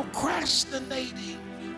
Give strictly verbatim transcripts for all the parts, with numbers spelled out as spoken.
procrastinating,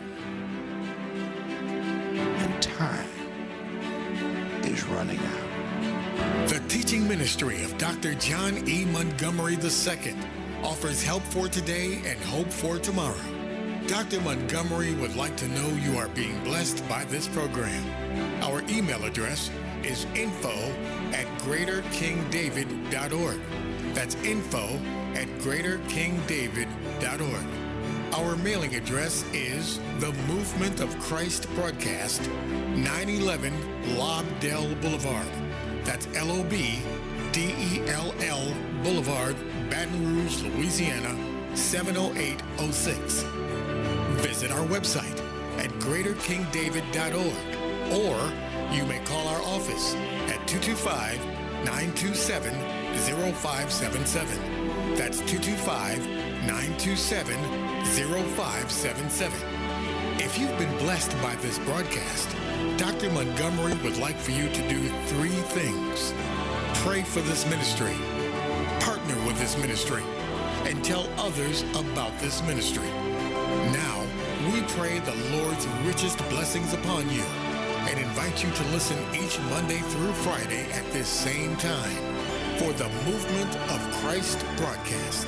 and time is running out. The teaching ministry of Doctor John E. Montgomery the Second offers help for today and hope for tomorrow. Doctor Montgomery would like to know you are being blessed by this program. Our email address is info at greater king david dot org. That's info at greater king david dot org. Our mailing address is The Movement of Christ Broadcast, nine eleven Lobdell Boulevard. That's L O B D E L L Boulevard, Baton Rouge, Louisiana, seven oh eight oh six. Visit our website at greater king david dot org, or you may call our office at two two five, nine two seven, zero five seven seven. That's two two five, nine two seven, zero five seven seven. If you've been blessed by this broadcast, Doctor Montgomery would like for you to do three things. Pray for this ministry, partner with this ministry, and tell others about this ministry. Now, we pray the Lord's richest blessings upon you and invite you to listen each Monday through Friday at this same time for the Movement of Christ broadcast.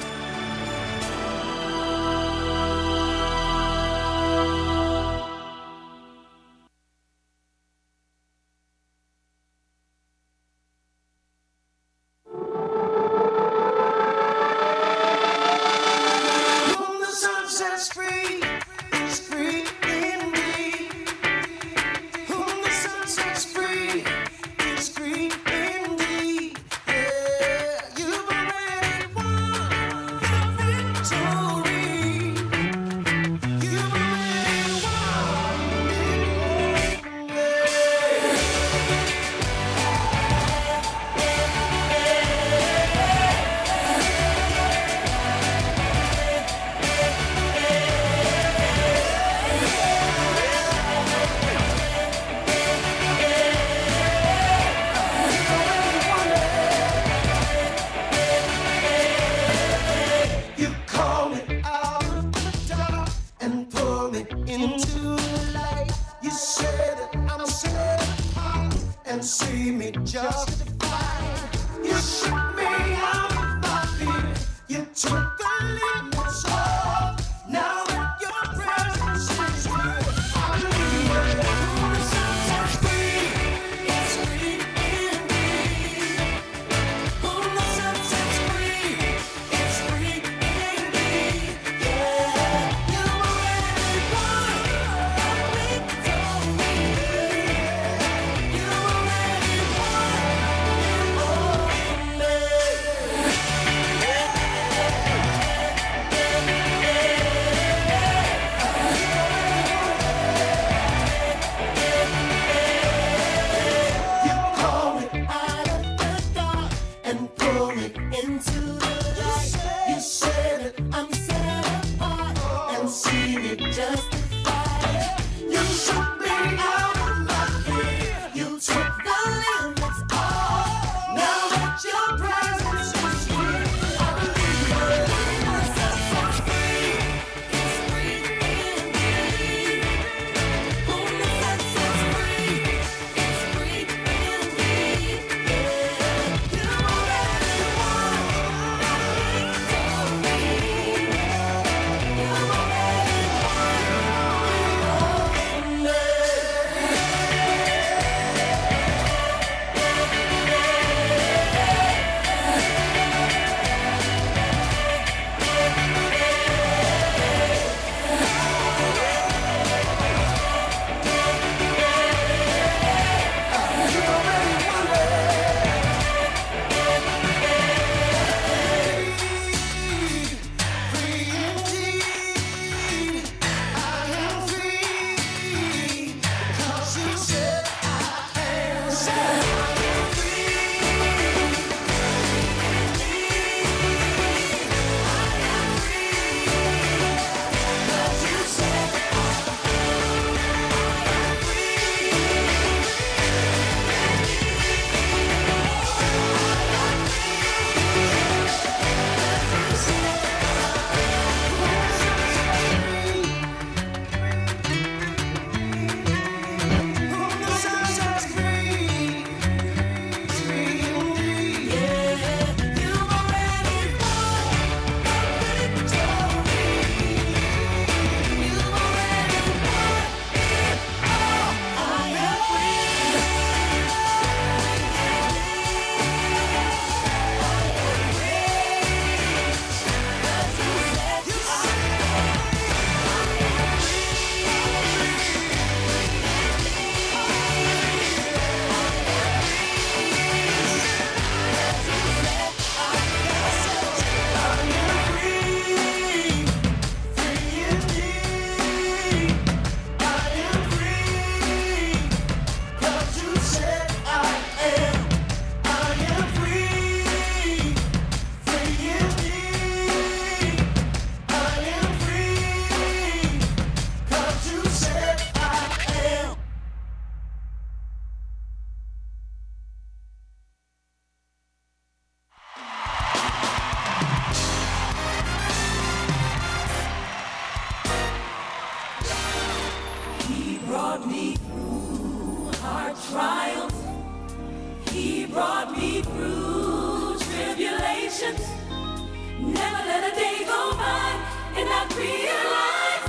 brought me through hard trials. He brought me through tribulations. Never let a day go by and not realize,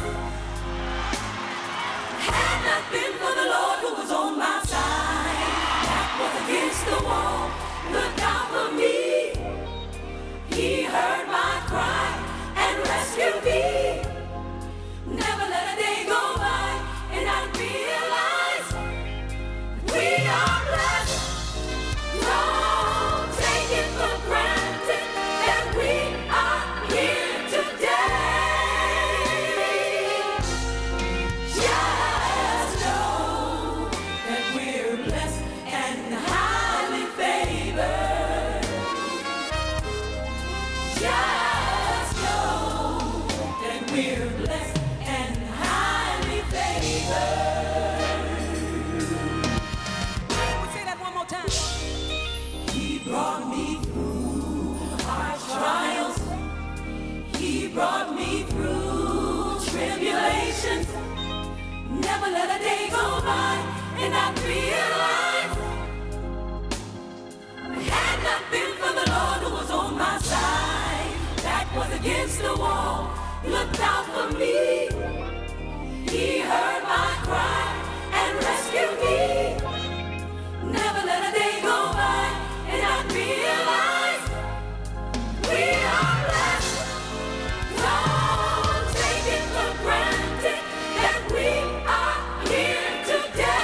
had not been for the Lord who was on my side, back was against the wall, looked out for me. He heard my cry and rescued me. Never let a day go by and not realize we are blessed. Don't take it for granted that we are here today. Just know that we're blessed and highly favored. Just know that we're blessed and highly favored. We'll say that one more time. He brought me through hard trials. He brought me through tribulations. Never let a day go by and not realize, had not been for the Lord who was on my side, back was against the wall, looked out for me. He heard my cry and rescued me. Never let a day go by and not realize we are blessed. Don't take it for granted that we are here today.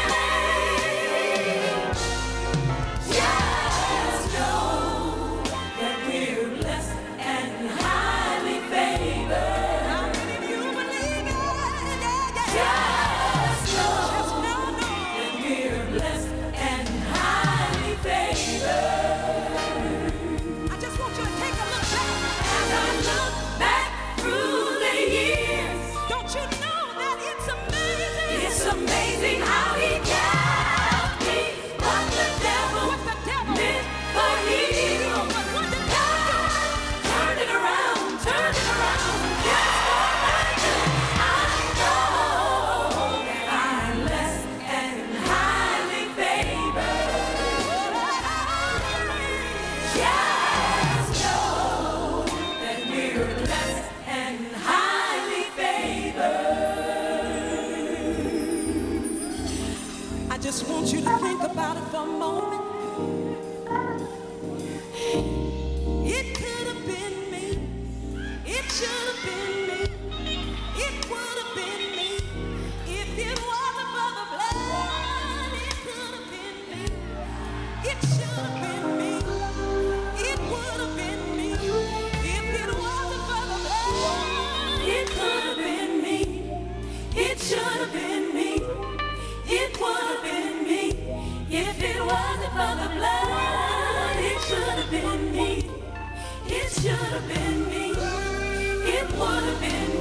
Just know that we're blessed and highly favored. How many of you believe it? Just know that we're blessed and highly favored. I just want you to take a look back. As I look back through the years, don't you know that it's amazing? It's amazing how he kept me. What the devil, what the devil meant for evil, what the devil turned it around, turned it around. Just for my good. I know that I'm blessed and highly favored. Just know that we're blessed and highly favored. I just want you to think about it for a moment. It could have been me. It should have been me. It would have been me. If it wasn't for the blood, it could have been me. It should have been me. It would have been me. If it wasn't for the blood, it could have been me. It should have been me. It would have been me. If it wasn't for the blood, it should have been me. It should have been me. It would have been